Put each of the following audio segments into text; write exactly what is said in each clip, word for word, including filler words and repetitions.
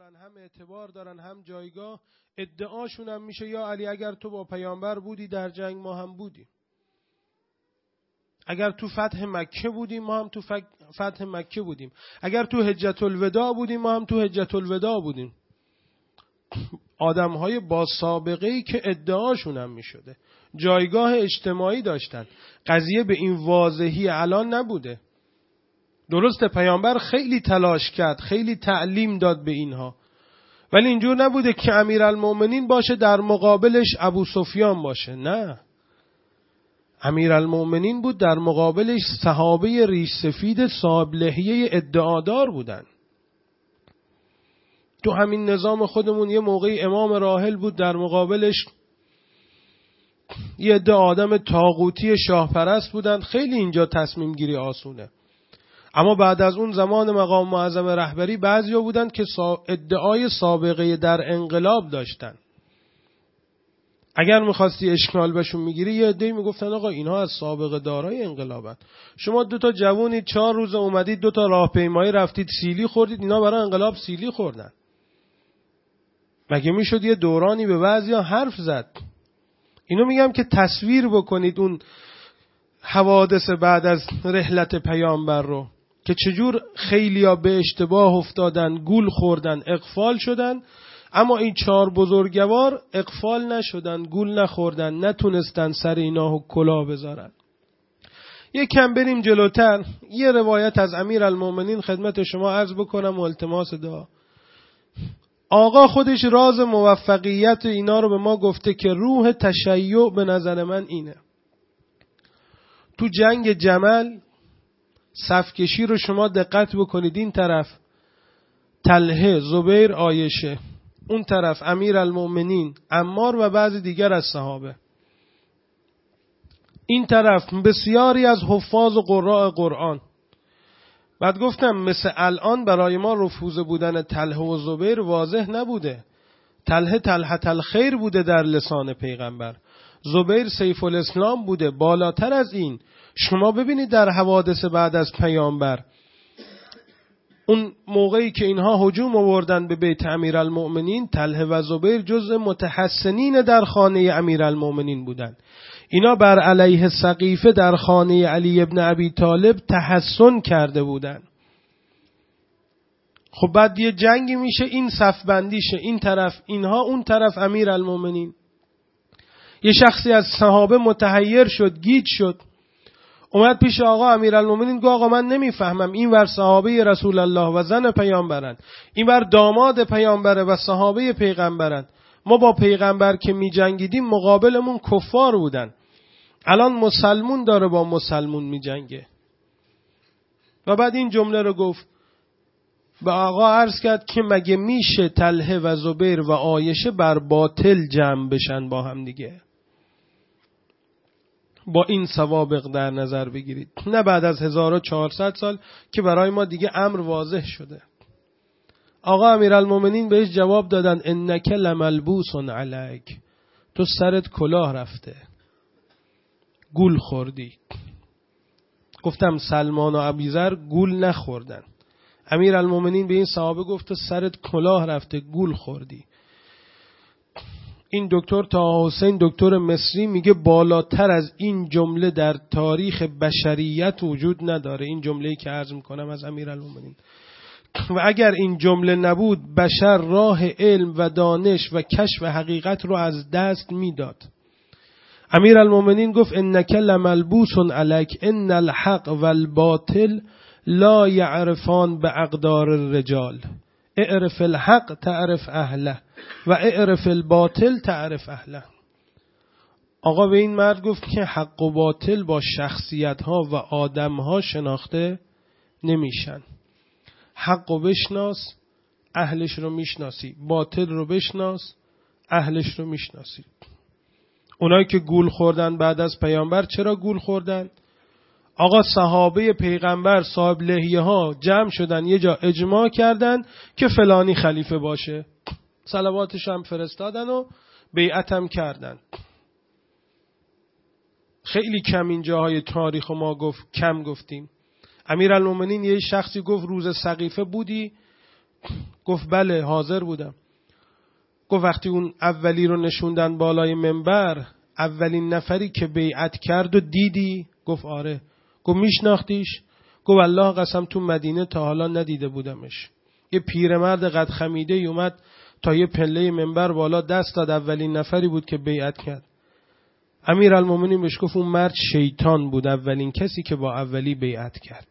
دارن، هم اعتبار دارن، هم جایگاه. ادعاشون هم میشه یا علی اگر تو با پیامبر بودی در جنگ ما هم بودیم، اگر تو فتح مکه بودیم ما هم تو فتح مکه بودیم، اگر تو حجت الوداع بودیم ما هم تو حجت الوداع بودیم. آدم‌های با سابقه‌ای که ادعاشون هم میشده، جایگاه اجتماعی داشتن. قضیه به این واضحی الان نبوده. درسته پیامبر خیلی تلاش کرد، خیلی تعلیم داد به اینها، ولی اینجور نبوده که امیرالمومنین باشه در مقابلش ابو سفیان باشه. نه، امیرالمومنین بود در مقابلش صحابه ریش سفید صاحب لحیه ادعادار بودن. تو همین نظام خودمون یه موقعی امام راحل بود، در مقابلش یه عده آدم طاغوتی شاه پرست بودن. خیلی اینجا تصمیم گیری آسونه. اما بعد از اون زمان مقام معظم رهبری بعضیا بودن که ادعای سابقه در انقلاب داشتن. اگر میخواستی اشکال بهشون میگیری یه عده‌ای میگفتن آقا اینها از سابقه دارای انقلابن. شما دو تا جوونید چهار روز اومدید دو تا راهپیمایی رفتید سیلی خوردید، اینا برای انقلاب سیلی خوردن. مگه میشد یه دورانی به بعضیا حرف زد؟ اینو میگم که تصویر بکنید اون حوادث بعد از رحلت پیامبر رو که چجور خیلیا به اشتباه افتادن، گول خوردن، اغفال شدن. اما این چهار بزرگوار اغفال نشدن، گول نخوردن، نتونستن سر اینا کلاه بذارن. یک کم بریم جلوتر، یه روایت از امیرالمومنین خدمت شما عرض بکنم و التماس دعا. آقا خودش راز موفقیت اینا رو به ما گفته که روح تشیع به نظر من اینه. تو جنگ جمل صفکشی رو شما دقت بکنید، این طرف طلحه، زبیر، عایشه، اون طرف امیرالمومنین، عمار و بعض دیگر از صحابه، این طرف بسیاری از حفاظ و قراء قرآن. بعد گفتم مثل الان برای ما رفوزه بودن طلحه و زبیر واضح نبوده. طلحه طلحه الخیر بوده در لسان پیغمبر، زبیر سیف الاسلام بوده. بالاتر از این شما ببینید در حوادث بعد از پیامبر، اون موقعی که اینها هجوم آوردن به بیت امیرالمومنین، طلحه و زبیر جزء متحسنین در خانه امیرالمومنین بودن. اینا بر علیه سقیفه در خانه علی ابن ابی طالب تحسن کرده بودن. خب بعد یه جنگی میشه، این صف بندیشه، این طرف اینها، اون طرف امیرالمومنین. یه شخصی از صحابه متحیر شد، گیج شد، اومد پیش آقا امیرالمومنین گفت آقا من نمیفهمم، این ور صحابه رسول الله و زن پیامبرن، این ور داماد پیامبره و صحابه پیغمبرن. ما با پیغمبر که می جنگیدیم مقابلمون کفار بودن، الان مسلمون داره با مسلمون می جنگه. و بعد این جمله رو گفت، به آقا عرض کرد که مگه میشه طلحه و زبیر و عایشه بر باطل جمع بشن با هم دیگه؟ با این سوابق در نظر بگیرید، نه بعد از هزار و چهارصد سال که برای ما دیگه امر واضح شده. آقا امیرالمومنین بهش جواب دادن انک لملبوس علیک، تو سرت کلاه رفته، گول خوردی. گفتم سلمان و ابیذر گول نخوردن. امیرالمومنین به این صحابه گفت تو سرت کلاه رفته، گول خوردی. این دکتر طه حسین دکتر مصری میگه بالاتر از این جمله در تاریخ بشریت وجود نداره. این جمله‌ای که عرض میکنم از امیرالمومنین. و اگر این جمله نبود بشر راه علم و دانش و کشف حقیقت رو از دست میداد. امیرالمومنین گفت انک لملبوس علیک ان الحق والباطل لا یعرفان باقدار الرجال، اعرف الحق تعرف اهله و اعرف الباطل تعرف اهله. آقا به این مرد گفت که حق و باطل با شخصیت ها و آدم ها شناخته نمیشن. حق رو بشناس، اهلش رو میشناسی، باطل رو بشناس، اهلش رو میشناسی. اونایی که گول خوردن بعد از پیامبر چرا گول خوردن؟ آقا صحابه پیغمبر صاحب لحیه ها جمع شدن یه جا اجماع کردن که فلانی خلیفه باشه، صلواتش هم فرستادن و بیعت هم کردن. خیلی کم این جاهای تاریخ ما گفت کم گفتیم. امیرالمومنین یه شخصی گفت روز سقیفه بودی؟ گفت بله حاضر بودم. گفت وقتی اون اولی رو نشوندن بالای منبر، اولین نفری که بیعت کرد و دیدی؟ گفت آره. گفت میشناختیش؟ گفت الله قسم تو مدینه تا حالا ندیده بودمش. یه پیرمرد قد خمیده ای اومد تا یه پله منبر بالا دست داد، اولین نفری بود که بیعت کرد. امیرالمومنین بهش گفت اون مرد شیطان بود، اولین کسی که با اولی بیعت کرد.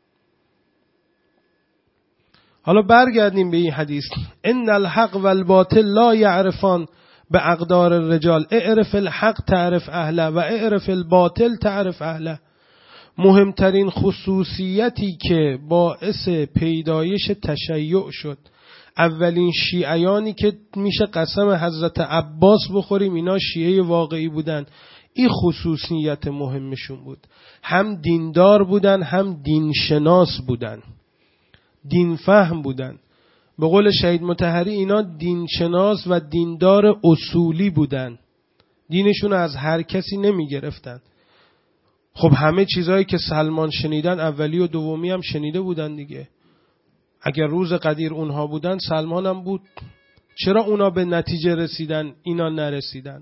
حالا برگردیم به این حدیث. ان الحق والباطل لا یعرفان به اقدار الرجال، اعرف الحق تعرف اهله و اعرف الباطل تعرف اهله. مهمترین خصوصیتی که باعث پیدایش تشیع شد، اولین شیعیانی که میشه قسم حضرت عباس بخوریم اینا شیعه واقعی بودن، این خصوصیت مهمشون بود. هم دیندار بودن، هم دینشناس بودن، دین فهم بودن. به قول شهید مطهری اینا دینشناس و دیندار اصولی بودن، دینشون از هر کسی نمی گرفتن. خب همه چیزهایی که سلمان شنیدن اولی و دومی هم شنیده بودن دیگه. اگر روز قدیر اونها بودن سلمان هم بود. چرا اونا به نتیجه رسیدن اینا نرسیدن؟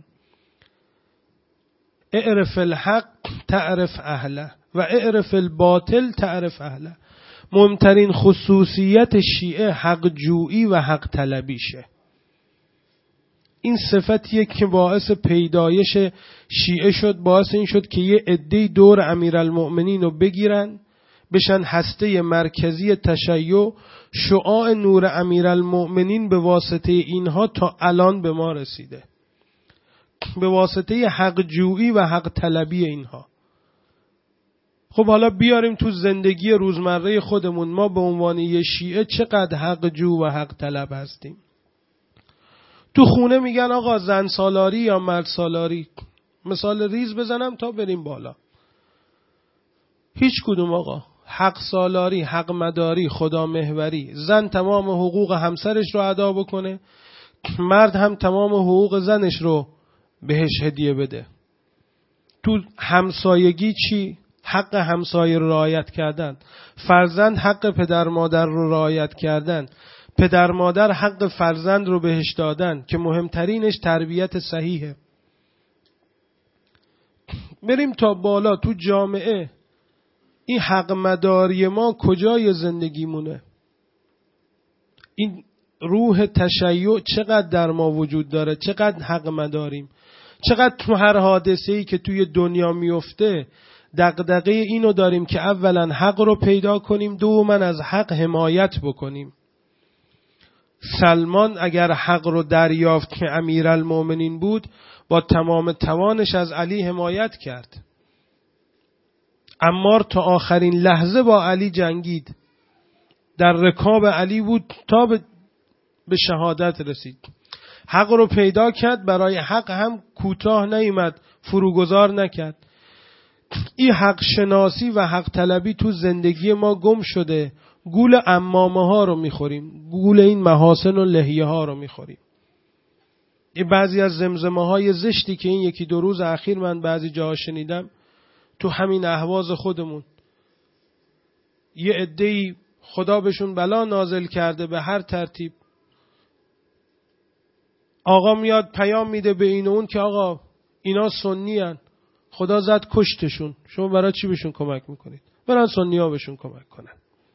اعرف الحق تعرف اهله و اعرف الباطل تعرف اهله. مهمترین خصوصیت شیعه حق جویی و حق طلبیشه. این صفتیه که باعث پیدایش شیعه شد، باعث این شد که یه عده‌ای دور امیرالمؤمنین رو بگیرن، بشن هسته مرکزی تشیع. شعاع نور امیرالمؤمنین به واسطه اینها تا الان به ما رسیده، به واسطه حق جویی و حق طلبی اینها. خب حالا بیاریم تو زندگی روزمره خودمون، ما به عنوان یه شیعه چقدر حق جو و حق طلب هستیم؟ تو خونه میگن آقا زن سالاری یا مرد سالاری، مثال ریز بزنم تا بریم بالا. هیچ کدوم آقا. حق سالاری، حق مداری، خدا محوری. زن تمام حقوق همسرش رو ادا بکنه، مرد هم تمام حقوق زنش رو بهش هدیه بده. تو همسایگی چی؟ حق همسایه رو رعایت کردن. فرزند حق پدر مادر رو رعایت کردن. پدر مادر حق فرزند رو بهش دادن که مهمترینش تربیت صحیحه. بریم تا بالا تو جامعه، این حق مداری ما کجای زندگیمونه؟ این روح تشیع چقدر در ما وجود داره؟ چقدر حق مداریم؟ چقدر تو هر حادثه‌ای که توی دنیا میفته دغدغه اینو داریم که اولا حق رو پیدا کنیم، دوما از حق حمایت بکنیم. سلمان اگر حق رو دریافت که امیرالمؤمنین بود، با تمام توانش از علی حمایت کرد. عمار تا آخرین لحظه با علی جنگید، در رکاب علی بود تا به شهادت رسید. حق رو پیدا کرد، برای حق هم کوتاه نیامد، فروگذار نکرد. این حق شناسی و حق طلبی تو زندگی ما گم شده. گول عمامه ها رو میخوریم، گول این محاسن و لحیه ها رو میخوریم. این بعضی از زمزمه های زشتی که این یکی دو روز اخیر من بعضی جاها شنیدم تو همین اهواز خودمون. یه عده‌ای خدا بهشون بلا نازل کرده به هر ترتیب. آقا میاد پیام میده به این و اون که آقا اینا سنی هن، خدا زد کشتشون، شما برای چی بهشون کمک میکنید؟ برن سنی ها بهشون کمک کنن.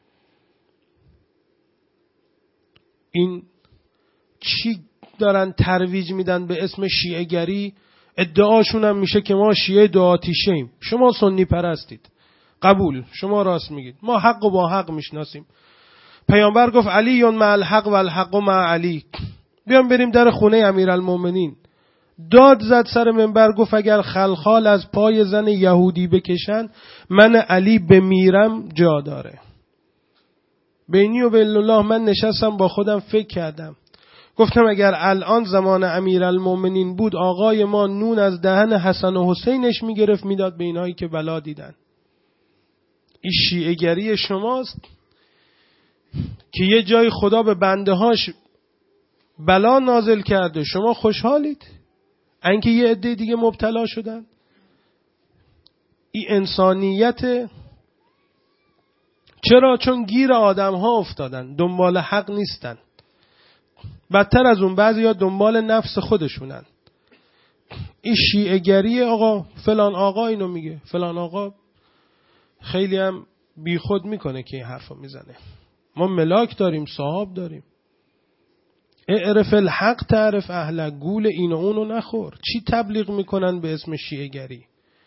این چی دارن ترویج میدن به اسم شیعه گری؟ ادعاشون هم میشه که ما شیعه دو آتیشه ایم. شما سنی پرستید، قبول، شما راست میگید، ما حق و با حق میشناسیم. پیامبر گفت علی مع الحق و الحق مع علی. بیام بریم در خونه امیرالمؤمنین. داد زد سر منبر، گفت اگر خلخال از پای زن یهودی بکشن من علی بمیرم جا داره. بینی و بین الله من نشستم با خودم فکر کردم، گفتم اگر الان زمان امیرالمؤمنین بود آقای ما نون از دهن حسن و حسینش میگرفت میداد به اینایی که بلا دیدن. این شیعه گری شماست که یه جای خدا به بنده هاش بلا نازل کرده، شما خوشحالید اینکه یه عده دیگه مبتلا شدن؟ این انسانیت چرا؟ چون گیر آدم ها افتادن، دنبال حق نیستن. بدتر از اون بعضیا دنبال نفس خودشونن. این شیعه گری، آقا فلان آقا اینو میگه، فلان آقا خیلی هم بی خود میکنه که این حرفو میزنه. ما ملاک داریم، صاحب داریم. اعرف الحق تعرف اهل، گول این و اونو نخور. چی تبلیغ میکنن به اسم شیعه گری؟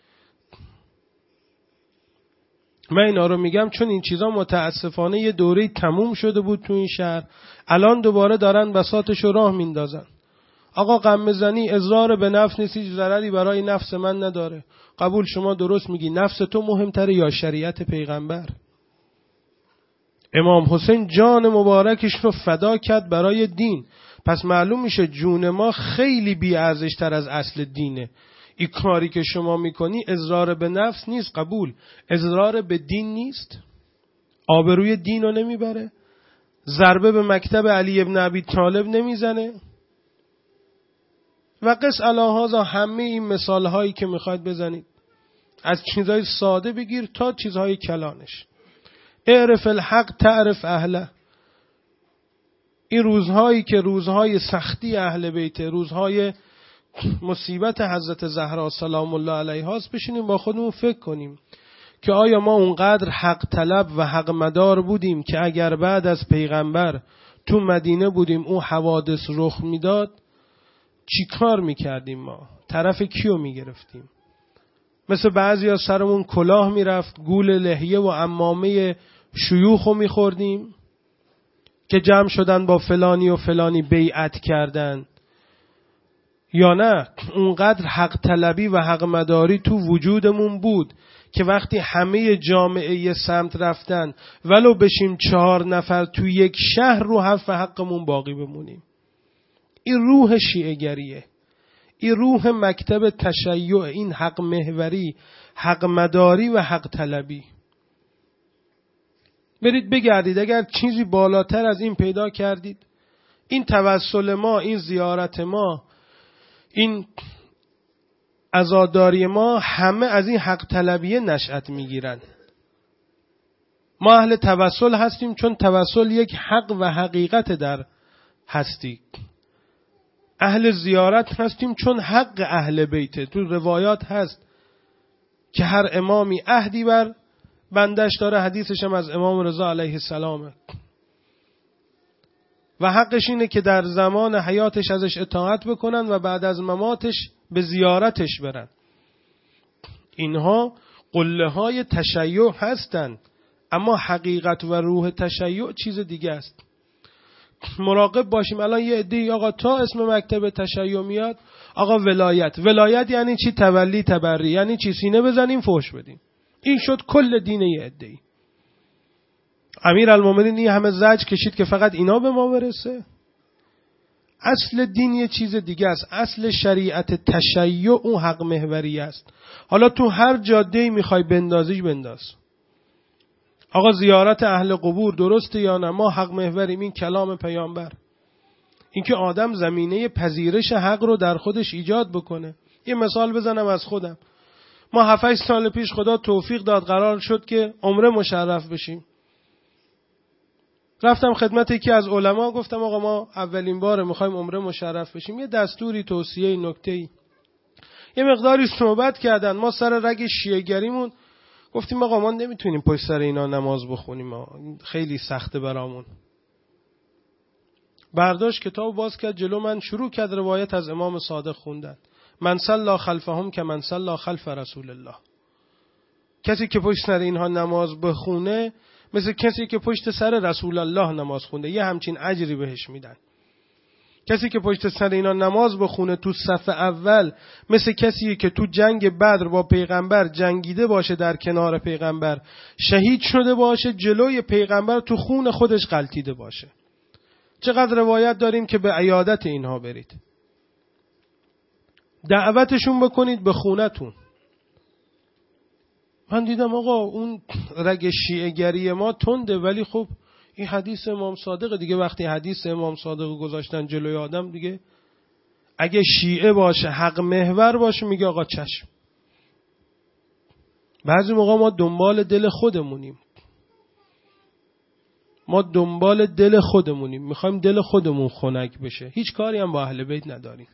من اینا رو میگم چون این چیزا متاسفانه یه دوره تموم شده بود تو این شهر، الان دوباره دارن بساطش رو راه میندازن. آقا غم زنی اضرار به نفس نیست، هیچ ضرری برای نفس من نداره. قبول، شما درست میگی، نفس تو مهمتره یا شریعت پیغمبر؟ امام حسین جان مبارکش رو فدا کرد برای دین، پس معلوم میشه جون ما خیلی بی ارزش تر از اصل دینه. این کاری که شما میکنی اضرار به نفس نیست، قبول، اضرار به دین نیست، آبروی دین رو نمیبره، ضربه به مکتب علی ابن ابی طالب نمیزنه. و قس علی‌هذا همه این مثال هایی که میخواید بزنید، از چیزهای ساده بگیر تا چیزهای کلانش. اعرف الحق تعرف اهله. این روزهایی که روزهای سختی اهل بیت، روزهای مصیبت حضرت زهرا سلام الله علیها است، بشینیم با خودمون فکر کنیم که آیا ما اونقدر حق طلب و حق مدار بودیم که اگر بعد از پیغمبر تو مدینه بودیم اون حوادث رخ میداد چی کار میکردیم؟ ما طرف کیو میگرفتیم؟ مثل بعضی ها سرمون کلاه میرفت، گول لحیه و عمامه شیوخو میخوردیم که جمع شدن با فلانی و فلانی بیعت کردن؟ یا نه اونقدر حق طلبی و حق مداری تو وجودمون بود که وقتی همه جامعه یه سمت رفتن ولو بشیم چهار نفر تو یک شهر رو حرف حقمون باقی بمونیم؟ این روح شیعه گریه، این روح مکتب تشیع، این حق محوری، حق مداری و حق طلبی. برید بگردید، اگر چیزی بالاتر از این پیدا کردید، این توسل ما، این زیارت ما، این عزاداری ما، همه از این حق طلبیه نشأت میگیرن. ما اهل توسل هستیم چون توسل یک حق و حقیقت در هستی. اهل زیارت هستیم چون حق اهل بیته. تو روایات هست که هر امامی عهدی بر بندش داره، حدیثش هم از امام رضا علیه السلامه، و حقش اینه که در زمان حیاتش ازش اطاعت بکنن و بعد از مماتش به زیارتش برن. اینها قله های تشیع هستن، اما حقیقت و روح تشیع چیز دیگه است. مراقب باشیم. الان یه عده‌ای آقا تا اسم مکتب تشیع میاد، آقا ولایت. ولایت یعنی چی؟ تولی تبری، یعنی چی؟ سینه بزنیم فحش بدیم. این شد کل دین یه عده‌ای. امیرالمومنین این همه زجر کشید که فقط اینا به ما برسه. اصل دین یه چیز دیگه است. اصل شریعت تشیع اون حق محوری است. حالا تو هر جاده‌ای میخوای بندازیش بنداز. آقا زیارت اهل قبور درسته یا نه؟ ما حق محوریم، این کلام پیامبر. اینکه آدم زمینه پذیرش حق رو در خودش ایجاد بکنه. یه مثال بزنم از خودم. ما هفت سال پیش خدا توفیق داد قرار شد که عمره مشرف بشیم. رفتم خدمت یکی از علما، گفتم آقا ما اولین باره میخوایم عمره مشرف بشیم، یه دستوری، توصیه، نکته‌ای. یه مقداری صحبت کردن، ما سر رگ شیعه گریمون گفتیم آقا ما نمیتونیم پشت سر اینا نماز بخونیم، خیلی سخته برامون. برداشت کتاب باز کرد جلو من، شروع کرد روایت از امام صادق خوندن. من صلی خلفهم که من صلی خلف رسول الله. کسی که پشت سر اینها نماز بخونه مثل کسی که پشت سر رسول الله نماز خونده، یه همچین اجری بهش میدن. کسی که پشت سر اینا نماز بخونه تو صف اول مثل کسی که تو جنگ بدر با پیغمبر جنگیده باشه، در کنار پیغمبر شهید شده باشه، جلوی پیغمبر تو خون خودش غلطیده باشه. چقدر روایت داریم که به عیادت اینها برید، دعوتشون بکنید به خونتون. من دیدم آقا اون رگ شیعه گری ما تنده، ولی خب این حدیث امام صادق دیگه. وقتی حدیث امام صادق گذاشتن جلوی آدم دیگه، اگه شیعه باشه حق محور باشه میگه آقا چشم. بعضی موقع ما دنبال دل خودمونیم. ما دنبال دل خودمونیم، میخوایم دل خودمون خنک بشه، هیچ کاری هم با اهل بیت نداریم.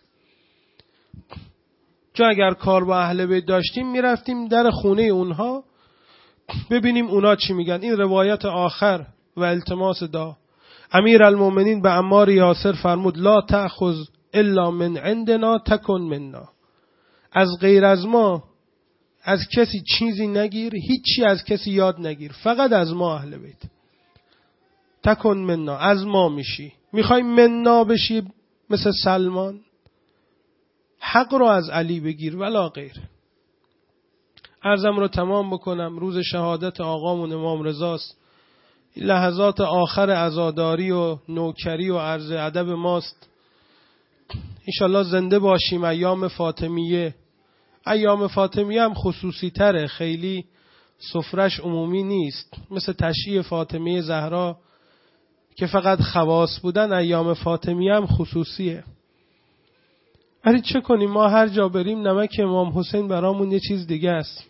چون اگر کار با اهل بیت داشتیم میرفتیم در خونه اونها ببینیم اونا چی میگن. این روایت آخر و التماس دعا. امیر المومنین به عمار یاسر فرمود لا تأخذ الا من عندنا تکن منا. از غیر از ما از کسی چیزی نگیر، هیچی از کسی یاد نگیر، فقط از ما اهل بیت. تکن منا، از ما میشی. میخوای منا بشی مثل سلمان، حق رو از علی بگیر ولا غیر. عرضم رو تمام بکنم. روز شهادت آقامون امام رضاست. لحظات آخر عزاداری و نوکری و عرض ادب ماست. انشالله زنده باشیم. ایام فاطمیه، ایام فاطمیه هم خصوصی تره، خیلی سفرش عمومی نیست، مثل تشییع فاطمه زهرا که فقط خواص بودن. ایام فاطمیه هم خصوصیه. ولی چه کنیم، ما هر جا بریم نمک امام حسین برامون یه چیز دیگه است.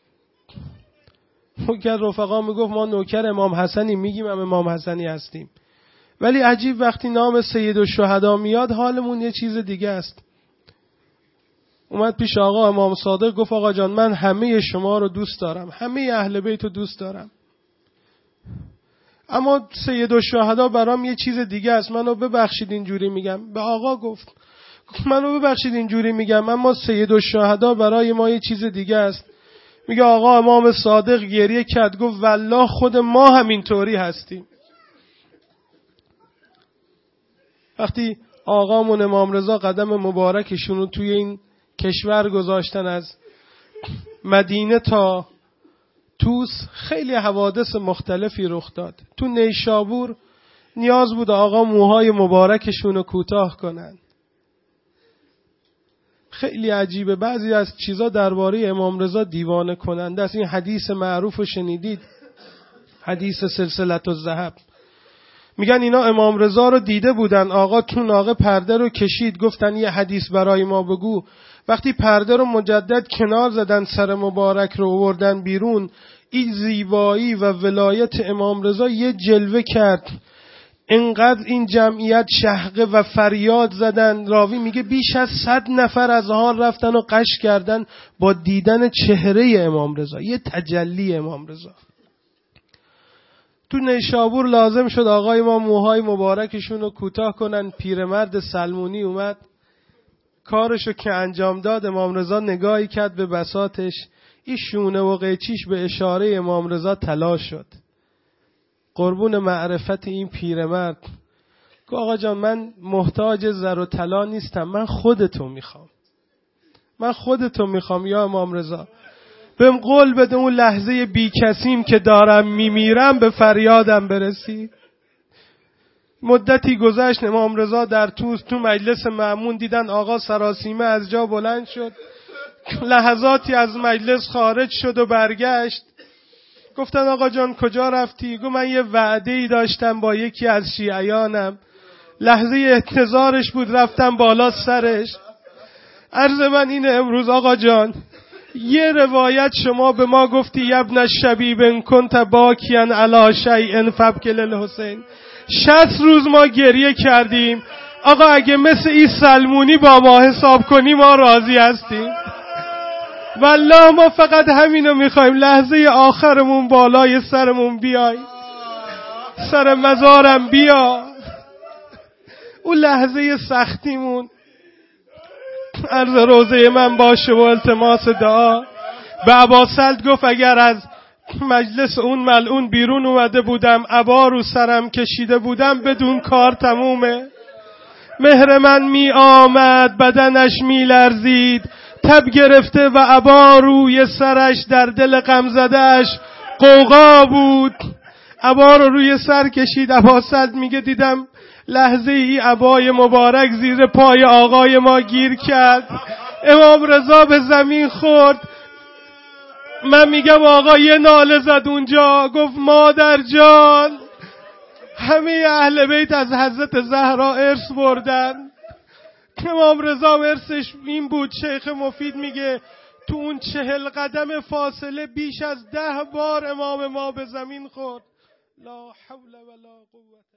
که رفقا میگفت ما نوکر امام حسنی، میگیم هم امام حسنی هستیم، ولی عجیب وقتی نام سید الشهدا میاد حالمون یه چیز دیگه است. اومد پیش آقا امام صادق گفت آقا جان من همه شما رو دوست دارم، همه اهل بیت رو دوست دارم، اما سید الشهدا برام یه چیز دیگه است. منو ببخشید اینجوری میگم. به آقا گفت منو ببخشید اینجوری میگم، اما سید الشهدا برای ما یه چیز دیگه است. میگه آقا امام صادق گریه کرد، گفت والله خود ما همینطوری هستیم. وقتی آقامون امام رضا قدم مبارکشون رو توی این کشور گذاشتن، از مدینه تا توس خیلی حوادث مختلفی رخ داد. تو نیشابور نیاز بود آقا موهای مبارکشون رو کوتاه کنن. خیلی عجیبه، بعضی از چیزا درباره امام رضا دیوانه کننده است. این حدیث معروف رو شنیدید، حدیث سلسله الذهب. میگن اینا امام رضا رو دیده بودن، آقا تو ناقه پرده رو کشید، گفتن یه حدیث برای ما بگو. وقتی پرده رو مجدد کنار زدن، سر مبارک رو آوردن بیرون، این زیبایی و ولایت امام رضا یه جلوه کرد. اینقدر این جمعیت شهقه و فریاد زدن، راوی میگه بیش از صد نفر از حال رفتن و قش کردن با دیدن چهره امام رضا، یه تجلی امام رضا. تو نیشابور لازم شد آقای ما موهای مبارکشون رو کوتاه کنن. پیرمرد سلمونی اومد، کارشو که انجام داد، امام رضا نگاهی کرد به بساطش، این شونه و قیچیش به اشاره امام رضا طلا شد. قربون معرفت این پیرمرد که آقا جان من محتاج زر و طلا نیستم، من خودتو میخوام، من خودتو میخوام یا امام رضا. بهم قول بده اون لحظه بی کسیم که دارم میمیرم به فریادم برسی. مدتی گذشت، امام رضا در توس تو مجلس مأمون دیدن آقا سراسیمه از جا بلند شد، لحظاتی از مجلس خارج شد و برگشت. گفتن آقا جان کجا رفتی؟ گفت من یه وعده‌ای داشتم با یکی از شیعیانم، لحظه انتظارش بود رفتم بالا سرش. عرض من اینه امروز آقا جان، یه روایت شما به ما گفتی یبن الشبیب ان کنت باکیا علی شیء فابکی للحسین. شصت روز ما گریه کردیم آقا، اگه مثل این سلمونی با ما حساب کنی ما راضی هستیم. والله ما فقط همینو میخوایم، لحظه آخرمون بالای سرمون بیای، سر مزارم بیا، اون لحظه سختیمون عرض روزه من باشه و التماس دعا. به عباسلد گفت اگر از مجلس اون ملعون بیرون اومده بودم، عبا رو سرم کشیده بودم، بدون کار تمومه. مهر من می آمد بدنش می لرزید، تب گرفته و عبا روی سرش، در دل غم زدهش غوغا بود. عبا رو روی سر کشید. عباسلد میگه دیدم لحظه ای عبای مبارک زیر پای آقای ما گیر کرد، امام رضا به زمین خورد. من میگم آقا یه ناله زد اونجا، گفت مادر جان. همه اهل بیت از حضرت زهرا ارث بردن. امام رضا ارثش این بود، شیخ مفید میگه تو اون چهل قدم فاصله بیش از ده بار امام ما به زمین خورد. لا حول ولا قوة